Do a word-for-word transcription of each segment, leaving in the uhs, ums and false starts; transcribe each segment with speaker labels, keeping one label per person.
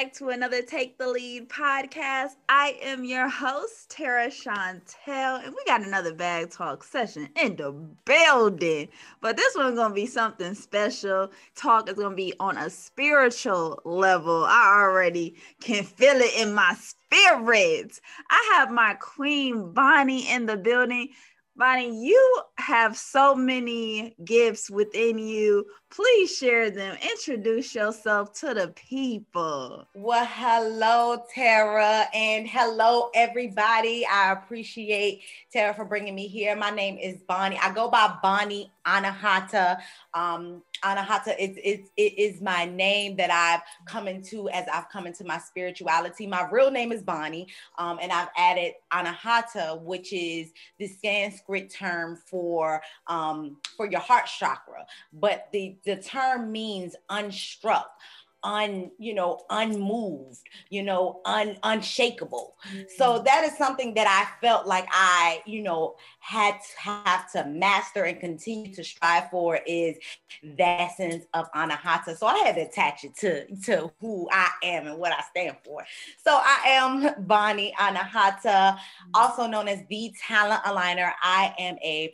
Speaker 1: back to another Take the Lead podcast. I am your host, Tara Chantel, and we got another bag talk session in the building. But this one's going to be something special. Talk is going to be on a spiritual level. I already can feel it in my spirit. I have my queen, Bonnie, in the building. Bonnie, you have so many gifts within you. Please share them. Introduce yourself to the people.
Speaker 2: Well, hello, Tara, and hello, everybody. I appreciate Tara for bringing me here. My name is Bonnie. I go by Bonnie Anahata. Um, Anahata is, is, is my name that I've come into as I've come into my spirituality. My real name is Bonnie, um, and I've added Anahata, which is the Sanskrit term for um, for your heart chakra. But the, the term means unstruck, un, you know, unmoved, you know, un, unshakable. Mm-hmm. So that is something that I felt like I, you know, had to have to master and continue to strive for, is that sense of Anahata. So I had to attach it to, to who I am and what I stand for. So I am Bonnie Anahata, also known as the Talent Aligner. I am a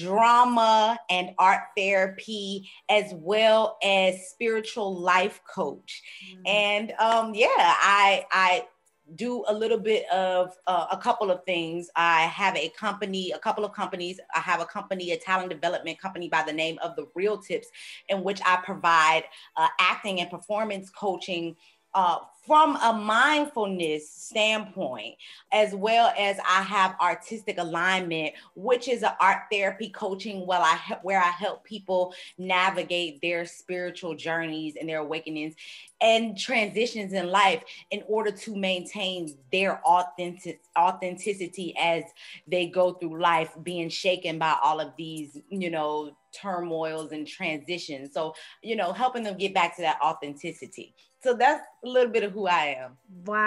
Speaker 2: drama and art therapy, as well as spiritual life coach. Mm-hmm. And um, yeah, I, I do a little bit of uh, a couple of things. I have a company, a couple of companies. I have a company, a talent development company by the name of The Real Tips, in which I provide uh, acting and performance coaching Uh, from a mindfulness standpoint, as well as I have artistic alignment, which is an art therapy coaching where I, where I help people navigate their spiritual journeys and their awakenings and transitions in life in order to maintain their authentic, authenticity as they go through life, being shaken by all of these, you know, turmoils and transitions. So, you know, helping them get back to that authenticity. So that's a little bit of who I am.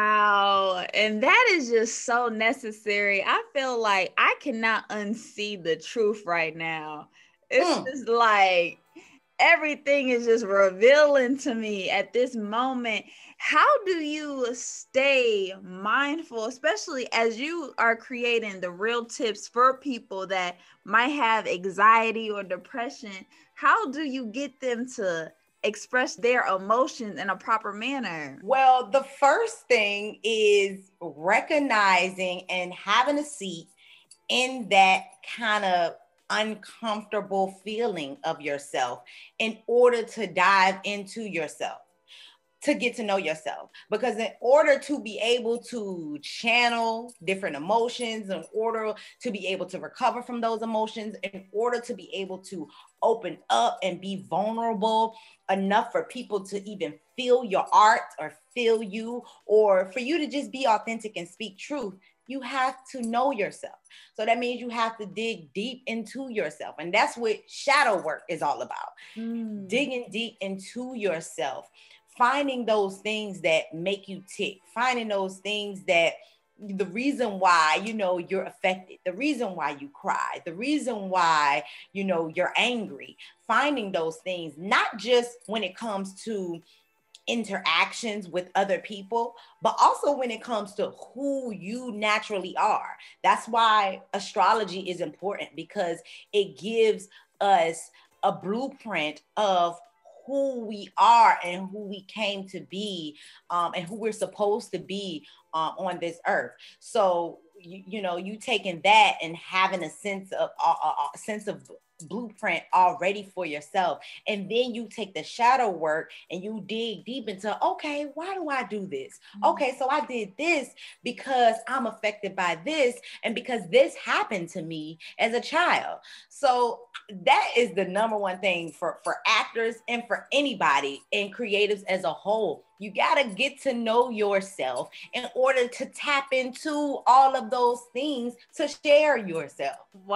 Speaker 1: Wow. And that is just so necessary. I feel like I cannot unsee the truth right now. It's mm. just like everything is just revealing to me at this moment. How do you stay mindful, especially as you are creating the real tips for people that might have anxiety or depression? How do you get them to express their emotions in a proper manner?
Speaker 2: Well, the first thing is recognizing and having a seat in that kind of uncomfortable feeling of yourself in order to dive into yourself, to get to know yourself. Because in order to be able to channel different emotions, in order to be able to recover from those emotions, in order to be able to open up and be vulnerable enough for people to even feel your art or feel you, or for you to just be authentic and speak truth, you have to know yourself. So that means you have to dig deep into yourself. And that's what shadow work is all about. Mm. Digging deep into yourself, finding those things that make you tick, finding those things that the reason why, you know, you're affected, the reason why you cry, the reason why, you know, you're angry, finding those things, not just when it comes to interactions with other people, but also when it comes to who you naturally are. That's why astrology is important, because it gives us a blueprint of who we are and who we came to be, um, and who we're supposed to be um, on this earth. So, you, you know, you taking that and having a sense of a uh, uh, sense of blueprint already for yourself. And then you take the shadow work and you dig deep into, okay, why do I do this? Okay, so I did this because I'm affected by this, and because this happened to me as a child. So that is the number one thing for, for actors and for anybody and creatives as a whole. You got to get to know yourself in order to tap into all of those things to share yourself.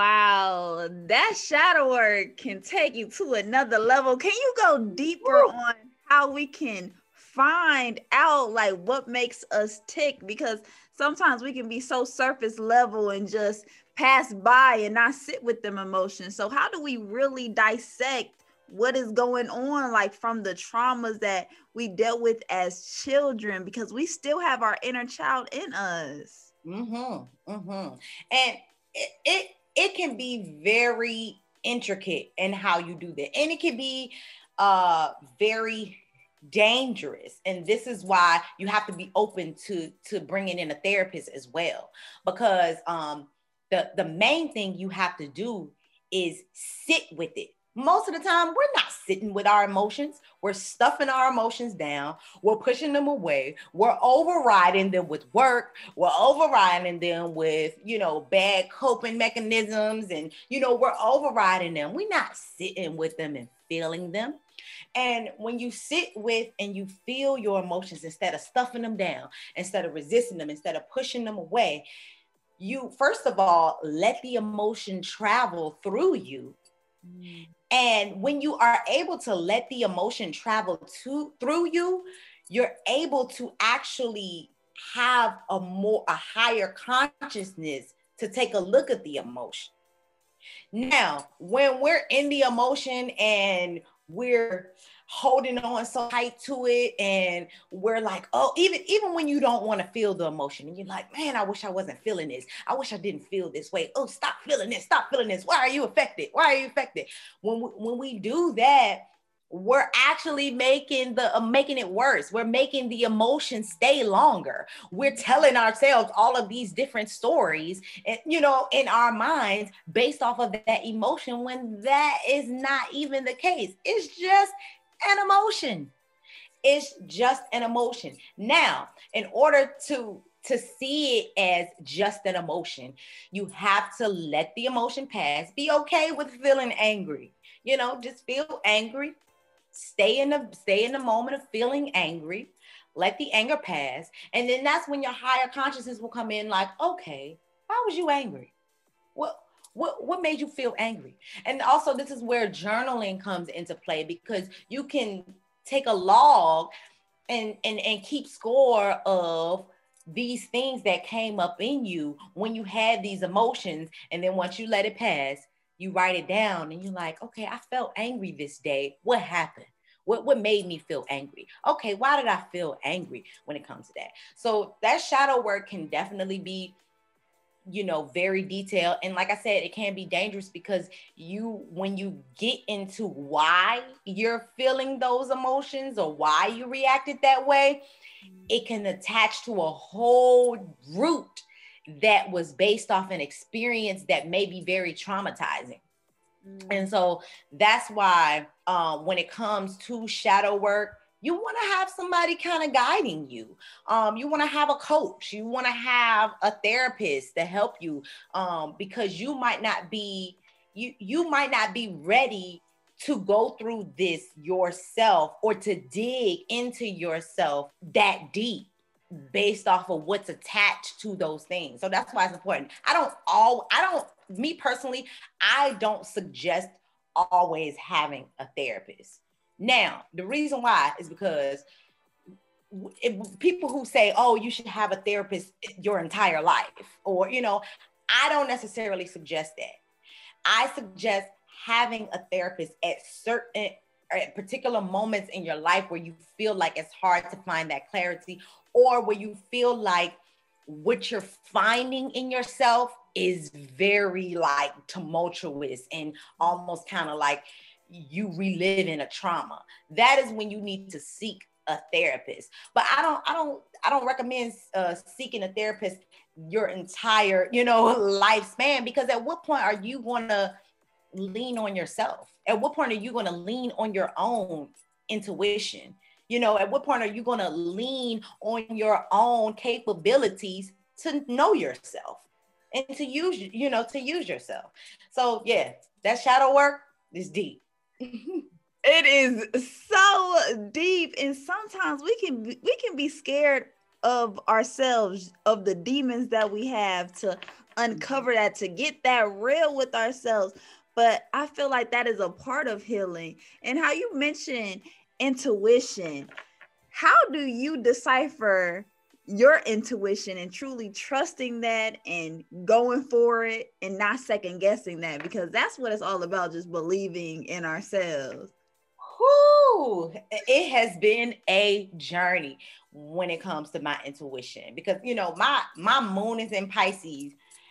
Speaker 1: Wow, that shadow work can take you to another level. Can you go deeper Ooh. on how we can find out like what makes us tick? Because sometimes we can be so surface level and just pass by and not sit with them emotions. So how do we really dissect what is going on, like from the traumas that we dealt with as children, because we still have our inner child in us.
Speaker 2: Mm-hmm. Mm-hmm. And it, it it can be very intricate in how you do that, and it can be uh very dangerous. And this is why you have to be open to to bringing in a therapist as well, because um the the main thing you have to do is sit with it. Most of the time, we're not sitting with our emotions. We're stuffing our emotions down. We're pushing them away. We're overriding them with work. We're overriding them with, you know, bad coping mechanisms. And, you know, we're overriding them. We're not sitting with them and feeling them. And when you sit with and you feel your emotions, instead of stuffing them down, instead of resisting them, instead of pushing them away, you, first of all, let the emotion travel through you. Mm. And when you are able to let the emotion travel to through you, you're able to actually have a more, a higher consciousness to take a look at the emotion. Now, when we're in the emotion and we're holding on so tight to it, and we're like, oh, even even when you don't want to feel the emotion, and you're like, man, I wish I wasn't feeling this. I wish I didn't feel this way. Oh, stop feeling this. Stop feeling this. Why are you affected? Why are you affected? When we, when we do that, we're actually making the uh, making it worse. We're making the emotion stay longer. We're telling ourselves all of these different stories, and you know, in our minds based off of that emotion, when that is not even the case. It's just an emotion. It's just an emotion. Now, in order to to see it as just an emotion, you have to let the emotion pass. Be okay with feeling angry. You know, just feel angry. Stay in the stay in the moment of feeling angry. Let the anger pass. And then that's when your higher consciousness will come in like, okay, why was you angry? What what what made you feel angry? And also, this is where journaling comes into play, because you can take a log and and, and keep score of these things that came up in you when you had these emotions. And then once you let it pass, you write it down and you're like, okay, I felt angry this day. What happened? What, what made me feel angry? Okay, why did I feel angry when it comes to that? So that shadow work can definitely be, you know, very detailed. And like I said, it can be dangerous, because you, when you get into why you're feeling those emotions or why you reacted that way, it can attach to a whole root that was based off an experience that may be very traumatizing. Mm. And so that's why um, when it comes to shadow work, you want to have somebody kind of guiding you. Um, you want to have a coach. You want to have a therapist to help you, um, because you might not be, you, you might not be ready to go through this yourself, or to dig into yourself that deep based off of what's attached to those things. So that's why it's important. I don't all, I don't, me personally, I don't suggest always having a therapist. Now, the reason why is because if people who say, oh, you should have a therapist your entire life, or, you know, I don't necessarily suggest that. I suggest having a therapist at certain, at particular moments in your life where you feel like it's hard to find that clarity, or where you feel like what you're finding in yourself is very like tumultuous and almost kind of like you reliving a trauma. That is when you need to seek a therapist. But I don't, I don't, I don't recommend uh, seeking a therapist your entire, you know, lifespan, because at what point are you going to lean on yourself? At what point are you going to lean on your own intuition? You know, at what point are you going to lean on your own capabilities to know yourself and to use, you know, to use yourself? So yeah, that shadow work is deep.
Speaker 1: It is so deep, and sometimes we can be, we can be scared of ourselves, of the demons that we have, to uncover that, to get that real with ourselves. But I feel like that is a part of healing. And how you mentioned intuition, how do you decipher your intuition and truly trusting that and going for it and not second guessing that, because that's what it's all about, just believing in ourselves.
Speaker 2: Whew, it has been a journey when it comes to my intuition, because you know my my moon is in Pisces,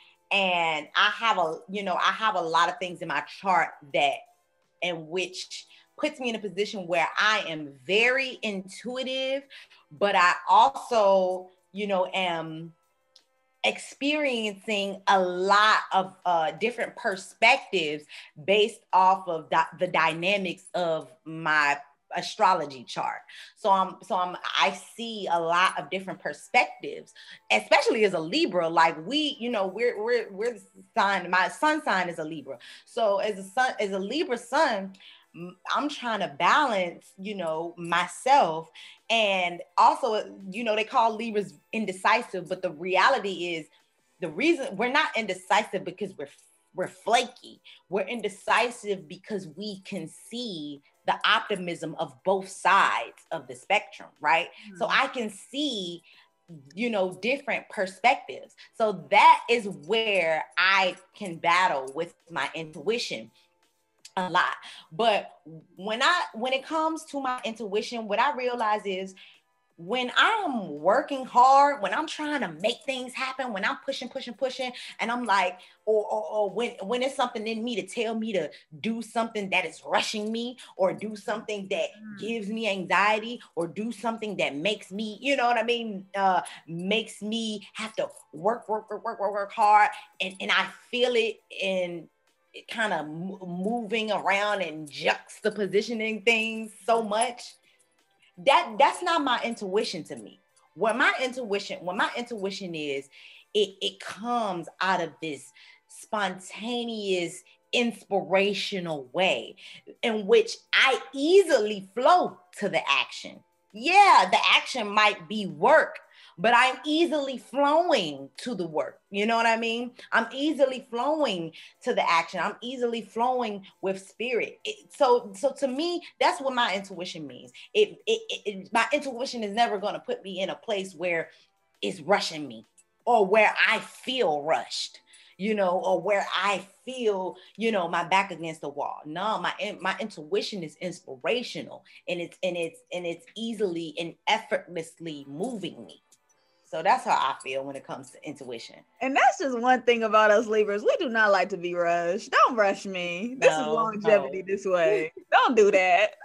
Speaker 2: and I have a you know I have a lot of things in my chart that in which puts me in a position where I am very intuitive, but I also, you know, am experiencing a lot of uh, different perspectives based off of the, the dynamics of my astrology chart. So I'm so I'm I see a lot of different perspectives, especially as a Libra. Like we, you know, we're we're we're the sign. My sun sign is a Libra. So as a sun, as a Libra sun, I'm trying to balance, you know, myself. And also, you know, they call Libras indecisive, but the reality is the reason we're not indecisive because we're we're flaky. We're indecisive because we can see the optimism of both sides of the spectrum, right? Mm-hmm. So I can see, you know, different perspectives. So that is where I can battle with my intuition a lot. But when I when it comes to my intuition, what I realize is when I'm working hard, when I'm trying to make things happen, when I'm pushing, pushing, pushing, and I'm like, or, or, or when, when it's something in me to tell me to do something that is rushing me, or do something that gives me anxiety, or do something that makes me, you know what I mean, uh, makes me have to work, work, work, work, work, work hard, and, and I feel it in kind of moving around and juxtapositioning things so much. That that's not my intuition to me. What my intuition, what my intuition is, it, it comes out of this spontaneous, inspirational way in which I easily flow to the action. Yeah, the action might be work, but I'm easily flowing to the work. You know what I mean? I'm easily flowing to the action. I'm easily flowing with spirit. It, so, so to me, that's what my intuition means. It, it, it, my intuition is never going to put me in a place where it's rushing me, or where I feel rushed, you know, or where I feel, you know, my back against the wall. No, my my intuition is inspirational, and it's and it's and it's easily and effortlessly moving me. So that's how I feel when it comes to intuition.
Speaker 1: And that's just one thing about us Libras. We do not like to be rushed. Don't rush me. This no, is longevity no. This way. Don't do that.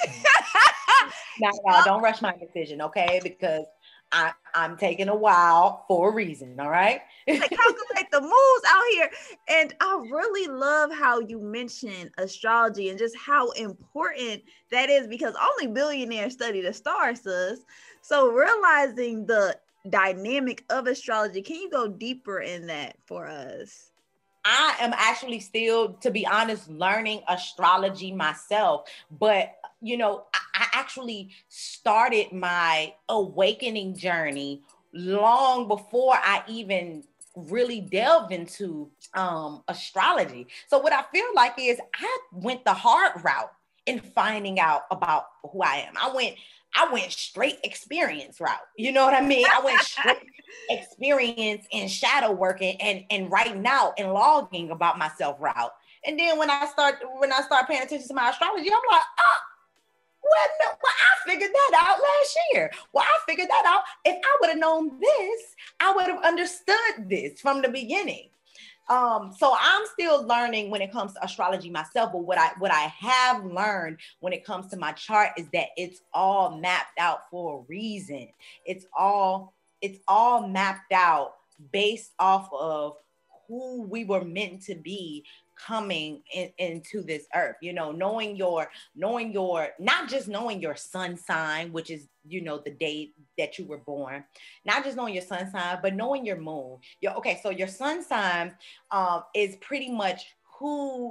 Speaker 2: no, no, don't rush my decision, okay? Because I, I'm taking a while for a reason, all right?
Speaker 1: Like, calculate the moves out here. And I really love how you mentioned astrology and just how important that is, because only billionaires study the stars, sis. So realizing the dynamic of astrology, can you go deeper in that for us?
Speaker 2: I am actually still, to be honest, learning astrology myself, but you know, I, I actually started my awakening journey long before I even really delved into um, astrology. So what I feel like is I went the hard route in finding out about who I am. I went I went straight experience route. You know what I mean? I went straight experience in shadow working and, and writing out and logging about myself route. And then when I start when I start paying attention to my astrology, I'm like, oh, well, no, well, I figured that out last year. Well, I figured that out. If I would have known this, I would have understood this from the beginning. Um, so I'm still learning when it comes to astrology myself, but what I what I have learned when it comes to my chart is that it's all mapped out for a reason. It's all it's all mapped out based off of who we were meant to be coming in, into this earth. You know, knowing your knowing your not just knowing your sun sign, which is, you know, the date that you were born, not just knowing your sun sign, but knowing your moon. Your, okay, so your sun sign um, is pretty much who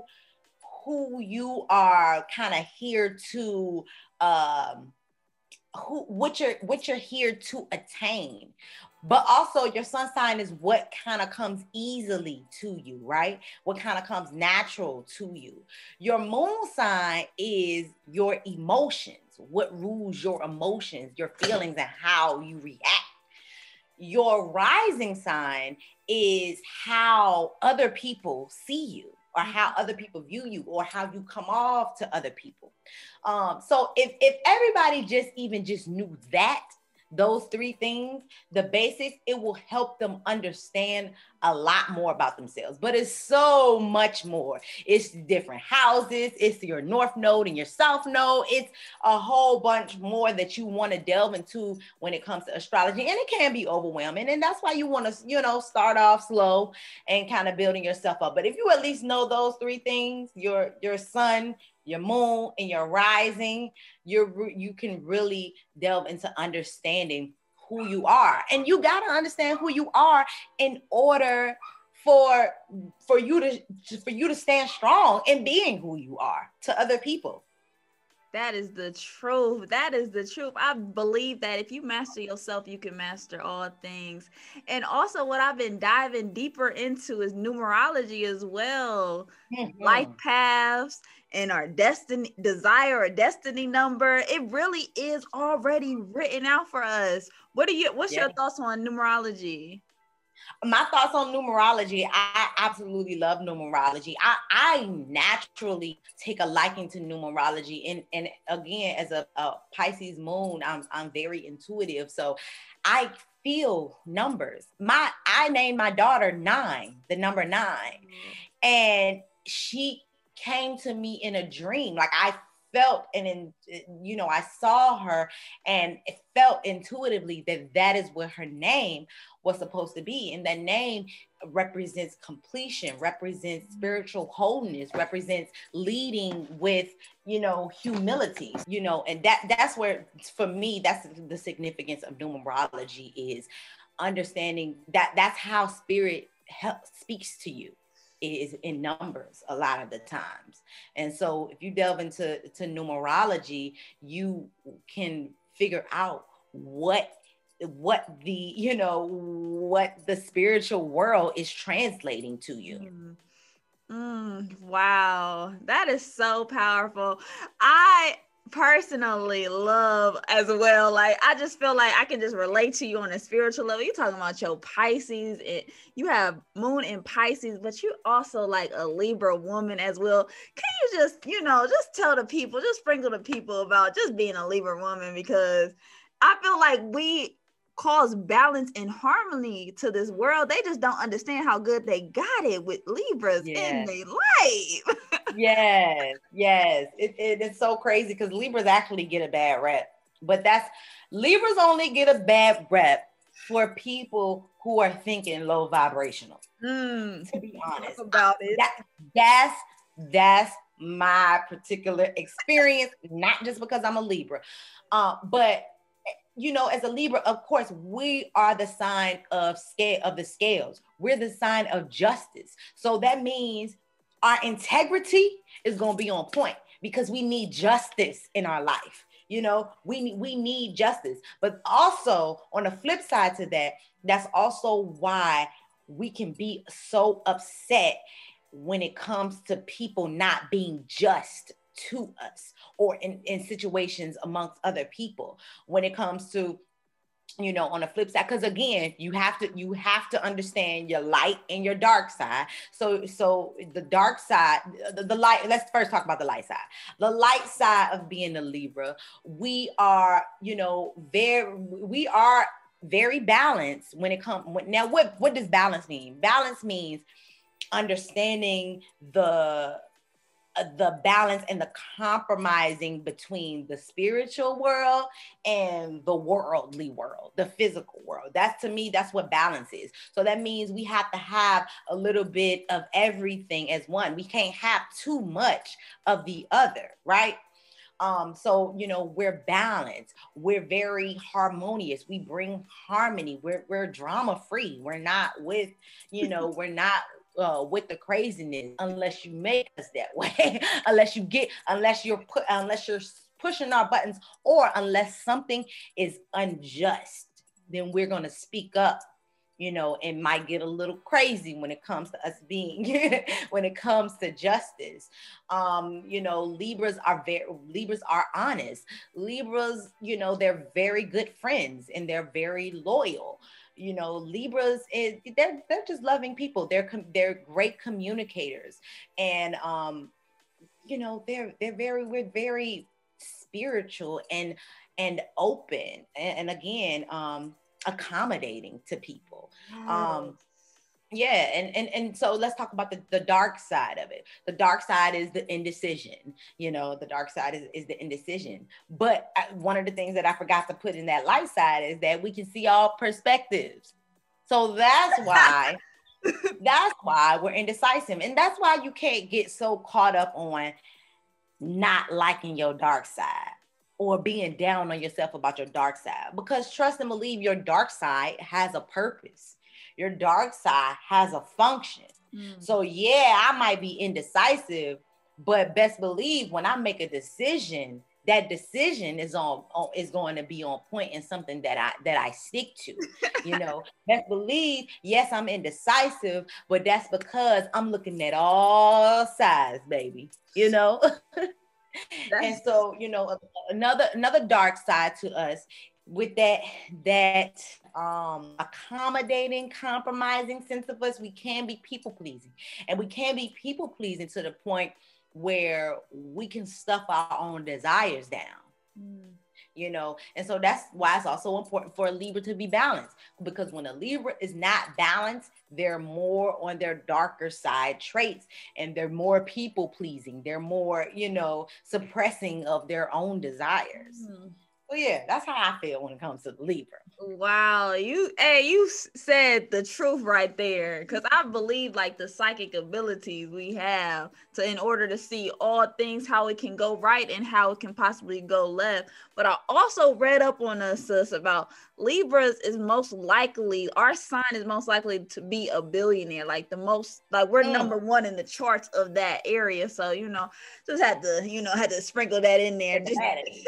Speaker 2: who you are kind of here to um, who what you're what you're here to attain. But also your sun sign is what kind of comes easily to you, right? What kind of comes natural to you. Your moon sign is your emotions, what rules your emotions, your feelings, and how you react. Your rising sign is how other people see you, or how other people view you, or how you come off to other people. Um, so if, if everybody just even just knew that, those three things, the basics, it will help them understand a lot more about themselves. But it's so much more. It's different houses, it's your north node and your south node. It's a whole bunch more that you want to delve into when it comes to astrology. And it can be overwhelming. And that's why you want to, you know, start off slow and kind of building yourself up. But if you at least know those three things, your your sun, your moon, and your rising, you're you can really delve into understanding who you are. And you got to understand who you are in order for for you to for you to stand strong in being who you are to other people.
Speaker 1: That is the truth. That is the truth. I believe that if you master yourself, you can master all things. And also what I've been diving deeper into is numerology as well. Mm-hmm. Life paths and our destiny, desire or destiny number. It really is already written out for us. What are you, what's yeah. your thoughts on numerology?
Speaker 2: My thoughts on numerology, I absolutely love numerology. I, I naturally take a liking to numerology. And, and again, as a, a Pisces moon, I'm, I'm very intuitive. So I feel numbers. My I named my daughter Nine, the number nine. Mm-hmm. And she came to me in a dream. Like I felt and in, you know, I saw her and it felt intuitively that that is what her name was supposed to be. And that name represents completion, represents spiritual wholeness, represents leading with, you know, humility, you know, and that that's where, for me, that's the significance of numerology, is understanding that that's how spirit help, speaks to you, is in numbers a lot of the times. And so if you delve into to numerology, you can figure out what what the, you know, what the spiritual world is translating to you.
Speaker 1: Mm. Mm, wow, that is so powerful. I personally love as well, like I just feel like I can just relate to you on a spiritual level. You're talking about your Pisces, and you have moon in Pisces, but you also like a Libra woman as well. Can you just, you know, just tell the people, just sprinkle the people about just being a Libra woman? Because I feel like we cause balance and harmony to this world. They just don't understand how good they got it with Libras yes. in their life.
Speaker 2: yes, yes. It, it, it's so crazy because Libras actually get a bad rep. But that's, Libras only get a bad rep for people who are thinking low vibrational. Mm, to be honest.
Speaker 1: About it.
Speaker 2: That, that's, that's my particular experience, not just because I'm a Libra. Uh, but you know, as a Libra, of course, we are the sign of scale of the scales. We're the sign of justice. So that means our integrity is going to be on point because we need justice in our life. You know, we, we need justice. But also on the flip side to that, that's also why we can be so upset when it comes to people not being just to us, or in, in situations amongst other people, when it comes to, you know, on the flip side, because again, you have to you have to understand your light and your dark side. So so the dark side, the, the light, let's first talk about the light side. The light side of being a Libra, we are, you know, very we are very balanced when it comes. Now, what what does balance mean? Balance means understanding the the balance and the compromising between the spiritual world and the worldly world, the physical world. That's, to me, that's what balance is. So that means we have to have a little bit of everything as one. We can't have too much of the other, right? Um, so, you know, we're balanced. We're very harmonious. We bring harmony. We're, we're drama free. We're not with, you know, we're not Uh, with the craziness, unless you make us that way, unless you get, unless you're put, unless you're pushing our buttons, or unless something is unjust, then we're going to speak up, you know, and might get a little crazy when it comes to us being, when it comes to justice. Um, you know, Libras are very, Libras are honest. Libras, you know, they're very good friends and they're very loyal. you know, Libras is they're they're just loving people. They're they're great communicators, and um, you know, they're they're very we're very spiritual and and open, and, and again, um, accommodating to people. Um, yeah, and, and and so let's talk about the, the dark side of it. The dark side is the indecision. You know, the dark side is, is the indecision. But I, one of the things that I forgot to put in that light side is that we can see all perspectives. So that's why, that's why we're indecisive. And that's why you can't get so caught up on not liking your dark side or being down on yourself about your dark side. Because trust and believe, your dark side has a purpose. Your dark side has a function. Mm. So yeah, I might be indecisive, but best believe when I make a decision, that decision is on, on is going to be on point and something that I that I stick to. You know, best believe, yes, I'm indecisive, but that's because I'm looking at all sides, baby. You know. And so, you know, another another dark side to us with that that um accommodating, compromising sense of us, we can be people pleasing, and we can be people pleasing to the point where we can stuff our own desires down. Mm. You know, and so that's why it's also important for a Libra to be balanced, because when a Libra is not balanced, they're more on their darker side traits, and they're more people pleasing. They're more, you know, suppressing of their own desires. Mm. So yeah, that's how I feel when it comes to Libra.
Speaker 1: Wow, you hey, you said the truth right there, because I believe like the psychic abilities we have to in order to see all things, how it can go right and how it can possibly go left. But I also read up on us, sis, about Libras is most likely, our sign is most likely to be a billionaire, like the most, like we're mm. number one in the charts of that area. So, you know, just had to, you know, had to sprinkle that in there. Just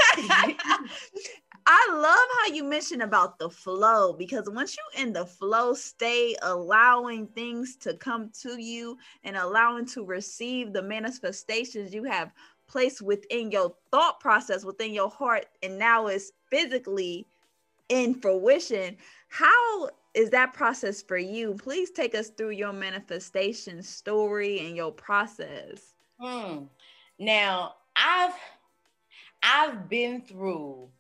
Speaker 1: I love how you mentioned about the flow, because once you in the flow state, allowing things to come to you and allowing to receive the manifestations you have placed within your thought process, within your heart, and now it's physically in fruition. How is that process for you? Please take us through your manifestation story and your process.
Speaker 2: Hmm. Now, I've I've been through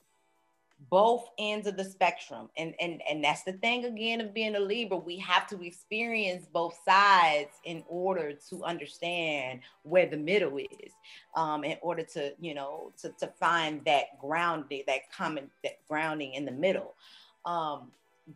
Speaker 2: both ends of the spectrum. And, and, and that's the thing, again, of being a Libra. We have to experience both sides in order to understand where the middle is, um, in order to, you know, to, to find that grounding, that common, that grounding in the middle. Um,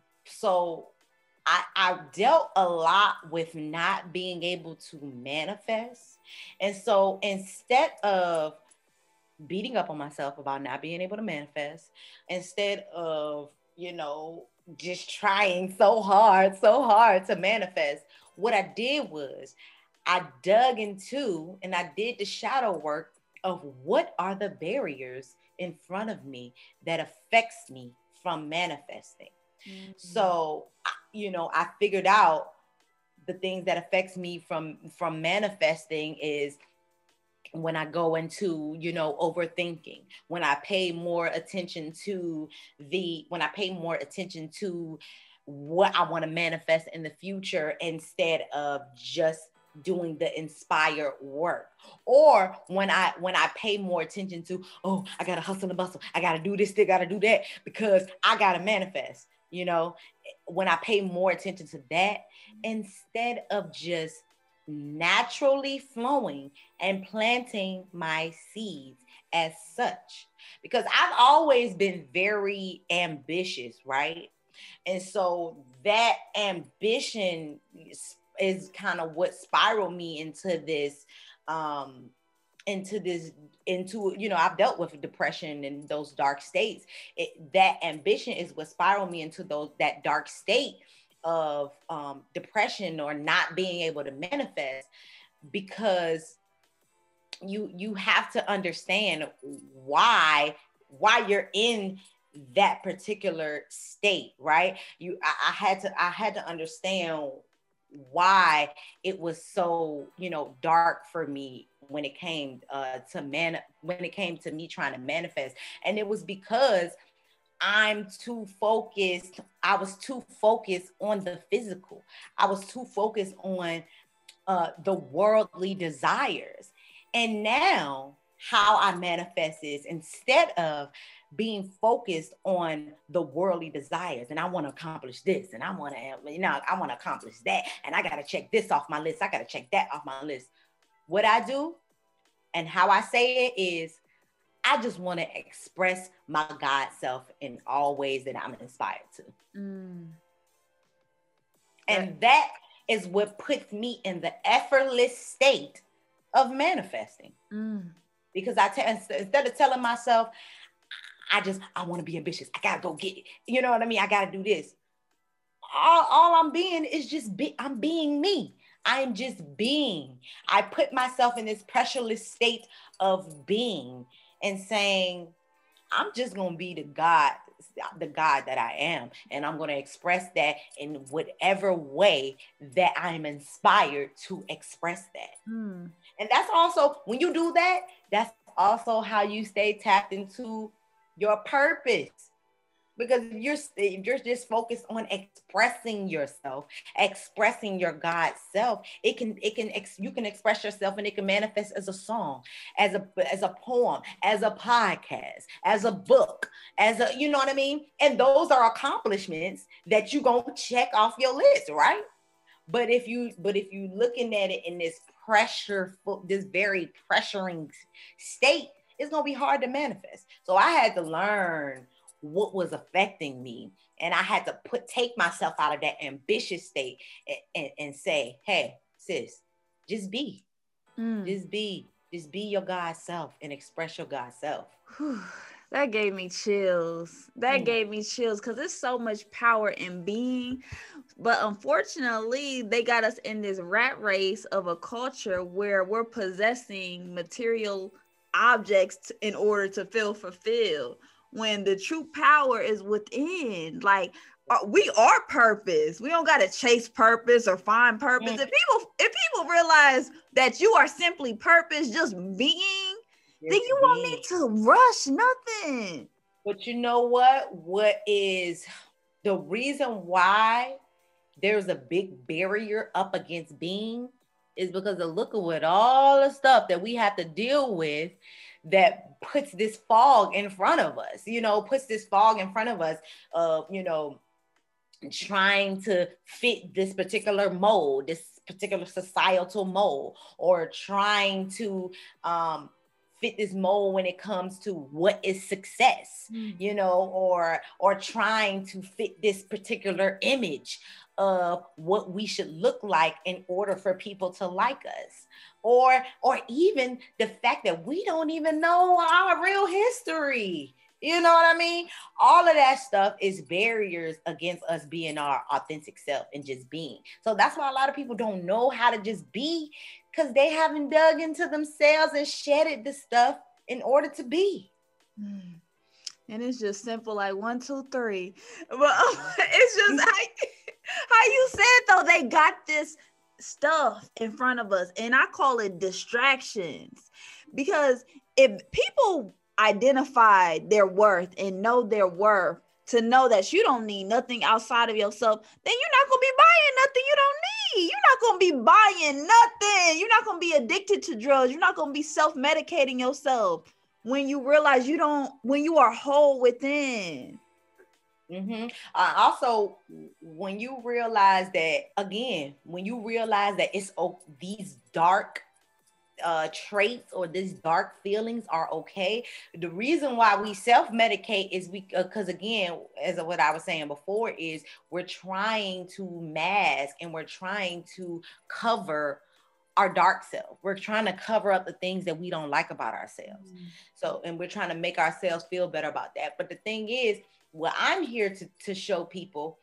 Speaker 2: so I, I dealt a lot with not being able to manifest. And so instead of beating up on myself about not being able to manifest, instead of, you know, just trying so hard, so hard to manifest, what I did was I dug into and I did the shadow work of what are the barriers in front of me that affects me from manifesting. Mm-hmm. So, you know, I figured out the things that affects me from, from manifesting is when I go into, you know, overthinking, when I pay more attention to the, when I pay more attention to what I want to manifest in the future instead of just doing the inspire work. Or when I, when I pay more attention to, oh, I got to hustle and bustle. I got to do this, I got to do that because I got to manifest, you know, when I pay more attention to that instead of just naturally flowing and planting my seeds as such, because I've always been very ambitious, right? And so that ambition is, is kind of what spiraled me into this um into this into you know I've dealt with depression and those dark states. It, that ambition is what spiraled me into those that dark state of um, depression or not being able to manifest, because you you have to understand why why you're in that particular state, right? You I, I had to I had to understand why it was so, you know, dark for me when it came uh, to man when it came to me trying to manifest, and it was because I'm too focused. I was too focused on the physical. I was too focused on uh, the worldly desires. And now how I manifest is, instead of being focused on the worldly desires, and I want to accomplish this, and I want to, you know, I want to accomplish that, and I got to check this off my list. I got to check that off my list. What I do and how I say it is, I just want to express my God self in all ways that I'm inspired to. Mm. And that is what puts me in the effortless state of manifesting. Mm. Because I tell, instead of telling myself, I just, I want to be ambitious. I got to go get it. You know what I mean? I got to do this. All, all I'm being is just, be, I'm being me. I'm just being. I put myself in this pressureless state of being and saying, I'm just going to be the God, the God that I am. And I'm going to express that in whatever way that I'm inspired to express that. Mm. And that's also, when you do that, that's also how you stay tapped into your purpose. Because if you're, if you're just focused on expressing yourself, expressing your God self, it can, it can, you can express yourself and it can manifest as a song, as a, as a poem, as a podcast, as a book, as a, you know what I mean? And those are accomplishments that you're going to check off your list, right? But if you, but if you looking at it in this pressure, this very pressuring state, it's going to be hard to manifest. So I had to learn what was affecting me. And I had to put, take myself out of that ambitious state and, and, and say, hey, sis, just be, mm. just be, just be your God self and express your God self.
Speaker 1: That gave me chills. That mm. gave me chills because there's so much power in being. But unfortunately, they got us in this rat race of a culture where we're possessing material objects in order to feel fulfilled, when the true power is within. Like, we are purpose. We don't got to chase purpose or find purpose. Mm. If people, if people realize that you are simply purpose, just being, yes, then you won't need to rush nothing.
Speaker 2: But you know what? What is the reason why there's a big barrier up against being is because of look at what all the stuff that we have to deal with that puts this fog in front of us, you know, puts this fog in front of us of, you know, trying to fit this particular mold, this particular societal mold, or trying to um, fit this mold when it comes to what is success, mm. you know, or, or trying to fit this particular image of what we should look like in order for people to like us. Or, or even the fact that we don't even know our real history. You know what I mean? All of that stuff is barriers against us being our authentic self and just being. So that's why a lot of people don't know how to just be, because they haven't dug into themselves and shedded the stuff in order to be.
Speaker 1: Mm. And it's just simple, like one, two, three. But um, it's just like how you said, though, they got this stuff in front of us, and I call it distractions. Because if people identify their worth and know their worth, to know that you don't need nothing outside of yourself, then you're not going to be buying nothing you don't need. You're not going to be buying nothing. You're not going to be addicted to drugs. You're not going to be self-medicating yourself when you realize you don't, when you are whole within.
Speaker 2: Mm-hmm. Uh, also, when you realize that, again, when you realize that it's oh, these dark uh, traits or these dark feelings are okay. The reason why we self-medicate is because, uh, again, as of what I was saying before, is we're trying to mask and we're trying to cover our dark self. We're trying to cover up the things that we don't like about ourselves. Mm-hmm. So, and we're trying to make ourselves feel better about that. But the thing is, what I'm here to, to show people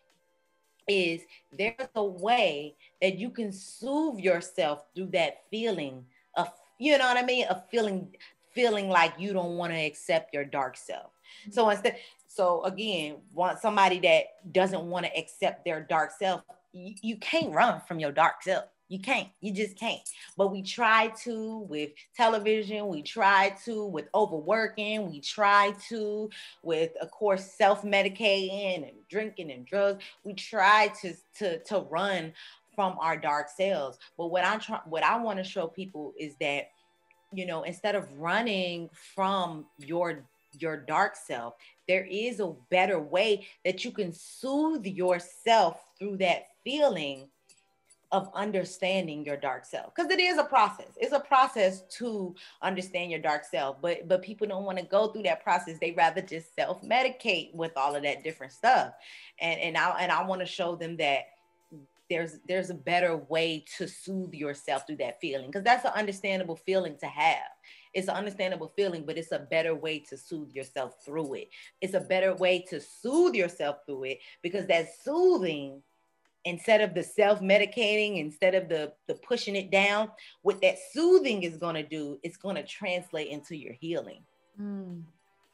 Speaker 2: is there's a way that you can soothe yourself through that feeling of, you know what I mean? Of feeling, feeling like you don't want to accept your dark self. Mm-hmm. So instead, so again, want somebody that doesn't want to accept their dark self, you, you can't run from your dark self. You can't, you just can't. But we try to with television, we try to with overworking, we try to with, of course, self-medicating and drinking and drugs. We try to, to, to run from our dark selves. But what I'm trying, what I want to show people is that, you know, instead of running from your your dark self, there is a better way that you can soothe yourself through that feeling of understanding your dark self, because it is a process. It's a process to understand your dark self, but but people don't want to go through that process. They rather just self-medicate with all of that different stuff. And and I and I want to show them that there's there's a better way to soothe yourself through that feeling, because that's an understandable feeling to have. It's an understandable feeling, but it's a better way to soothe yourself through it. It's a better way to soothe yourself through it, because that soothing, instead of the self-medicating, instead of the, the pushing it down, what that soothing is going to do, it's going to translate into your healing.
Speaker 1: Mm.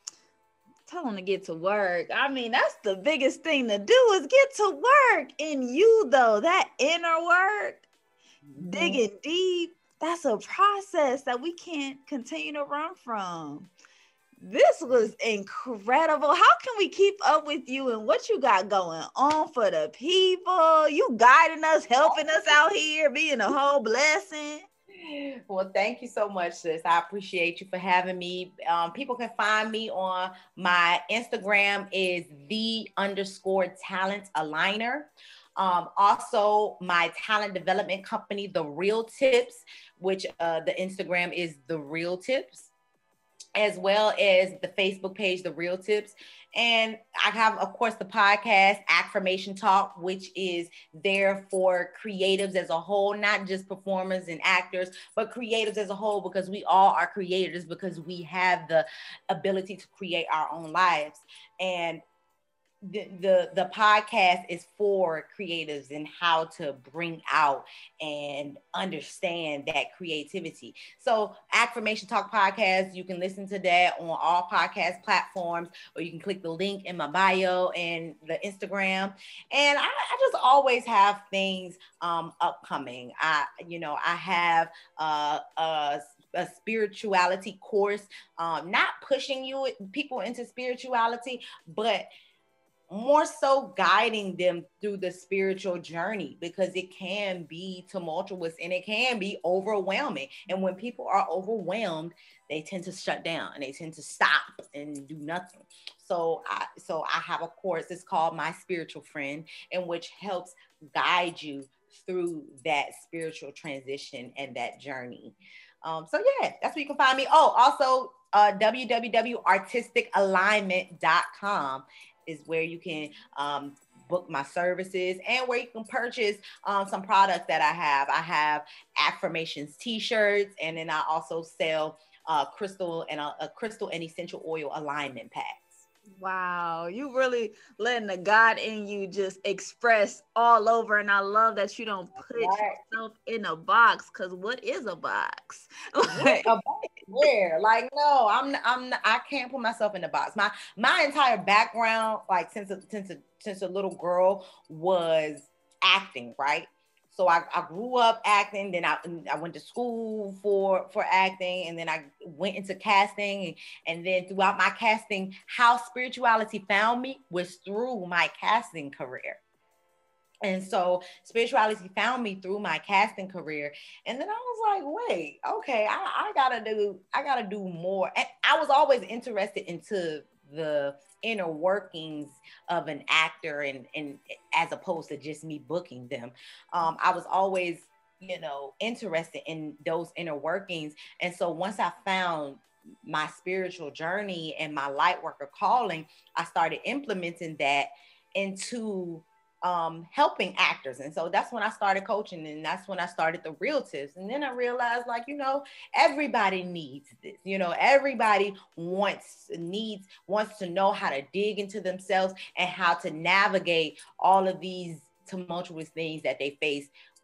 Speaker 1: Tell them to get to work. I mean, that's the biggest thing to do, is get to work in you, though. That inner work, mm-hmm. digging deep, that's a process that we can't continue to run from. This was incredible. How can we keep up with you and what you got going on for the people? You guiding us, helping us out here, being a whole blessing.
Speaker 2: Well, thank you so much, sis. I appreciate you for having me. Um, people can find me on my Instagram is the underscore talent aligner. Um, also, my talent development company, The Real Tips, which uh, the Instagram is The Real Tips, as well as the Facebook page, The Real Tips. And I have, of course, the podcast, Affirmation Talk, which is there for creatives as a whole, not just performers and actors, but creatives as a whole, because we all are creators, because we have the ability to create our own lives. And The, the the podcast is for creatives and how to bring out and understand that creativity. So Affirmation Talk podcast, you can listen to that on all podcast platforms, or you can click the link in my bio and the Instagram. And I, I just always have things um, upcoming. I, you know, I have uh, a a spirituality course, um, not pushing you people into spirituality, but more so guiding them through the spiritual journey, because it can be tumultuous and it can be overwhelming. And when people are overwhelmed, they tend to shut down and they tend to stop and do nothing. So I, so I have a course, it's called My Spiritual Friend, in which helps guide you through that spiritual transition and that journey. Um, so yeah, that's where you can find me. Oh, also uh, w w w dot artistic alignment dot com is where you can um, book my services and where you can purchase um, some products that I have. I have affirmations t-shirts, and then I also sell uh, crystal and a, a crystal and essential oil alignment packs.
Speaker 1: Wow, you really letting the God in you just express all over. And I love that you don't put right. yourself in a box, because what is a box?
Speaker 2: Like, a box where? Like, no, I'm I'm I can't put myself in a box. My my entire background, like since a, since a, since a little girl, was acting, right? So I, I grew up acting, then I, I went to school for, for acting, and then I went into casting. And, and then throughout my casting, how spirituality found me was through my casting career. And so spirituality found me through my casting career. And then I was like, wait, okay, I, I gotta do, I gotta do more. And I was always interested into the inner workings of an actor, and, and as opposed to just me booking them. Um, I was always, you know, interested in those inner workings. And so once I found my spiritual journey and my light worker calling, I started implementing that into um, helping actors. And so that's when I started coaching, and that's when I started The Real Tips. And then I realized, like, you know, everybody needs this, you know, everybody wants, needs, wants to know how to dig into themselves and how to navigate all of these tumultuous things that they face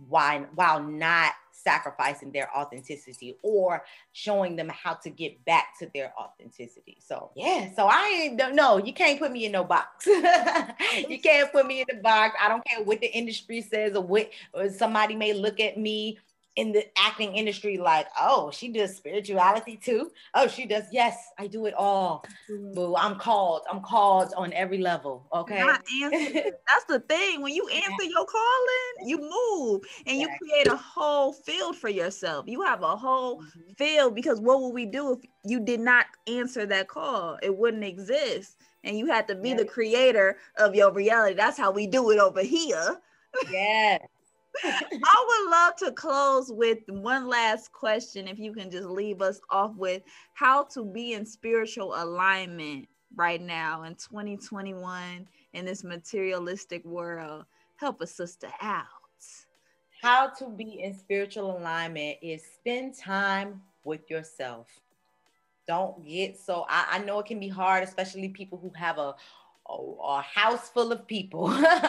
Speaker 2: while, while not sacrificing their authenticity or showing them how to get back to their authenticity. So yeah, so I don't know. You can't put me in no box. You can't put me in the box. I don't care what the industry says or what, or somebody may look at me in the acting industry like, oh, she does spirituality too. Oh, she does. Yes, I do it all. Boo, I'm called. I'm called on every level. Okay.
Speaker 1: Not answer. That's the thing. When you answer your calling, you move and you create a whole field for yourself. You have a whole mm-hmm. field, because what would we do if you did not answer that call? It wouldn't exist. And you had to be yes. the creator of your reality. That's how we do it over here.
Speaker 2: Yeah.
Speaker 1: I would love to close with one last question. If you can just leave us off with how to be in spiritual alignment right now in twenty twenty-one in this materialistic world. Help a sister out.
Speaker 2: How to be in spiritual alignment is spend time with yourself. Don't get so, I, I know it can be hard, especially people who have a A, a house full of people.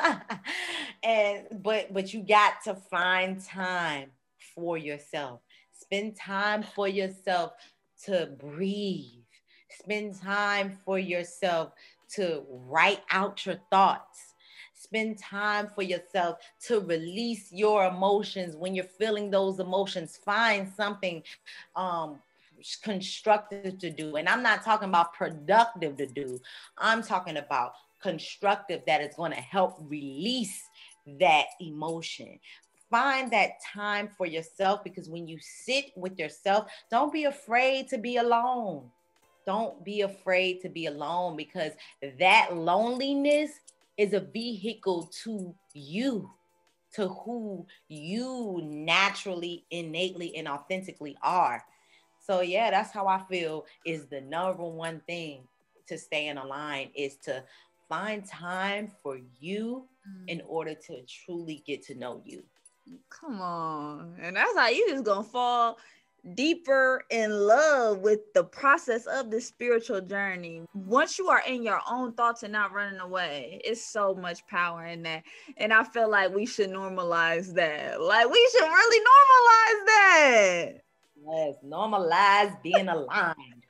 Speaker 2: and but but you got to find time for yourself. Spend time for yourself to breathe. Spend time for yourself to write out your thoughts. Spend time for yourself to release your emotions. When you're feeling those emotions, find something um constructive to do. And I'm not talking about productive to do. I'm talking about constructive that is going to help release that emotion. Find that time for yourself, because when you sit with yourself, don't be afraid to be alone. Don't be afraid to be alone, because that loneliness is a vehicle to you, to who you naturally, innately, and authentically are. So yeah, that's how I feel is the number one thing to stay in a line, is to find time for you in order to truly get to know you.
Speaker 1: Come on. And that's how you just gonna fall deeper in love with the process of the spiritual journey. Once you are in your own thoughts and not running away, it's so much power in that. And I feel like we should normalize that. Like we should really normalize that.
Speaker 2: Yes, normalize being aligned.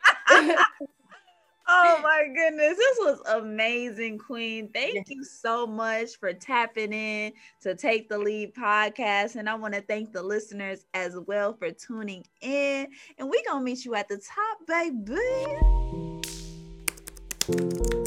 Speaker 1: Oh my goodness, this was amazing, Queen. Thank yes. you so much for tapping in to Take the Lead podcast. And I want to thank the listeners as well for tuning in. And we're going to meet you at the top, baby.